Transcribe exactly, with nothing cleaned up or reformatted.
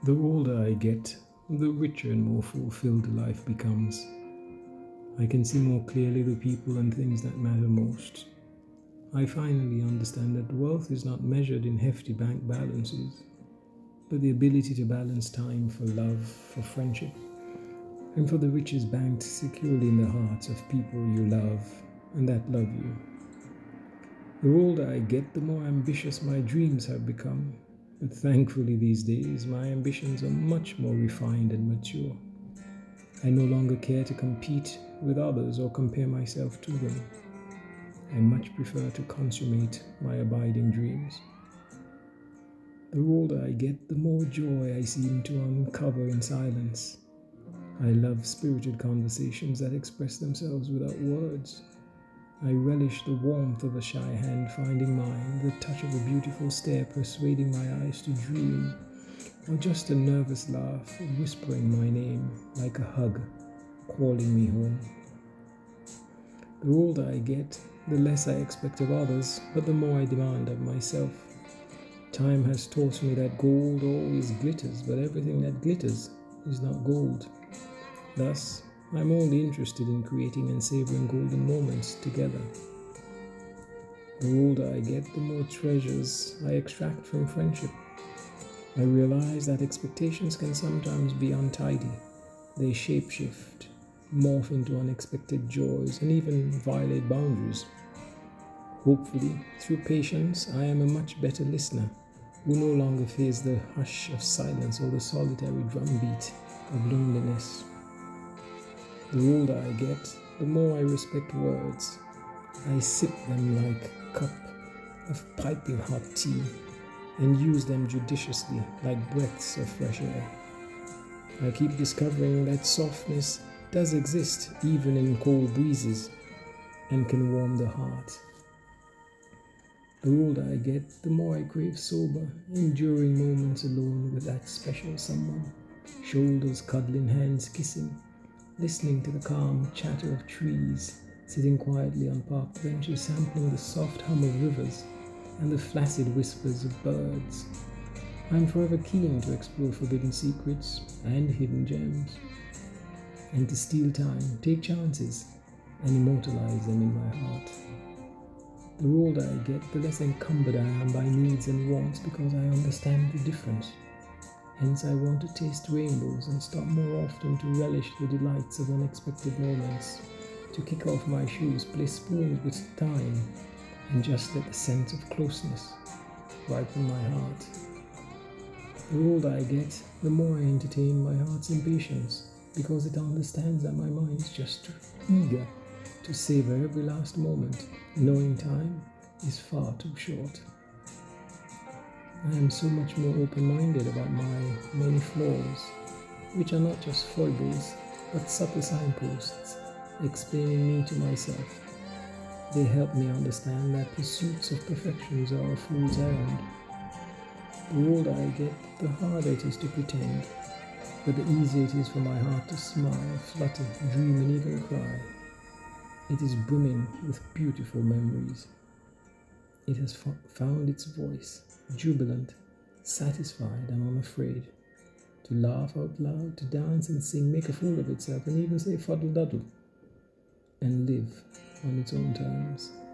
The older I get, the richer and more fulfilled life becomes. I can see more clearly the people and things that matter most. I finally understand that wealth is not measured in hefty bank balances, but the ability to balance time for love, for friendship, and for the riches banked securely in the hearts of people you love and that love you. The older I get, the more ambitious my dreams have become. But thankfully, these days, my ambitions are much more refined and mature. I no longer care to compete with others or compare myself to them. I much prefer to consummate my abiding dreams. The older I get, the more joy I seem to uncover in silence. I love spirited conversations that express themselves without words. I relish the warmth of a shy hand finding mine, the touch of a beautiful stare persuading my eyes to dream, or just a nervous laugh whispering my name like a hug, calling me home. The older I get, the less I expect of others, but the more I demand of myself. Time has taught me that gold always glitters, but everything that glitters is not gold. Thus, I'm only interested in creating and savoring golden moments together. The older I get, the more treasures I extract from friendship. I realize that expectations can sometimes be untidy. They shapeshift, morph into unexpected joys, and even violate boundaries. Hopefully, through patience, I am a much better listener who no longer fears the hush of silence or the solitary drumbeat of loneliness. The older I get, the more I respect words. I sip them like a cup of piping hot tea and use them judiciously like breaths of fresh air. I keep discovering that softness does exist even in cold breezes and can warm the heart. The older I get, the more I crave sober, enduring moments alone with that special someone, shoulders cuddling, hands kissing, listening to the calm chatter of trees, sitting quietly on park benches, sampling the soft hum of rivers and the flaccid whispers of birds. I'm forever keen to explore forbidden secrets and hidden gems, and to steal time, take chances, and immortalize them in my heart. The older I get, the less encumbered I am by needs and wants because I understand the difference. Hence I want to taste rainbows and stop more often to relish the delights of unexpected moments, to kick off my shoes, play spoons with time, and just let the sense of closeness ripen my heart. The older I get, the more I entertain my heart's impatience, because it understands that my mind is just too eager to savor every last moment, knowing time is far too short. I am so much more open-minded about my many flaws, which are not just foibles, but subtle signposts explaining me to myself. They help me understand that pursuits of perfections are a fool's errand. The older I get, the harder it is to pretend, but the easier it is for my heart to smile, flutter, dream, and even cry. It is brimming with beautiful memories. It has fo- found its voice, jubilant, satisfied, and unafraid, to laugh out loud, to dance and sing, make a fool of itself, and even say fuddle-duddle, and live on its own terms.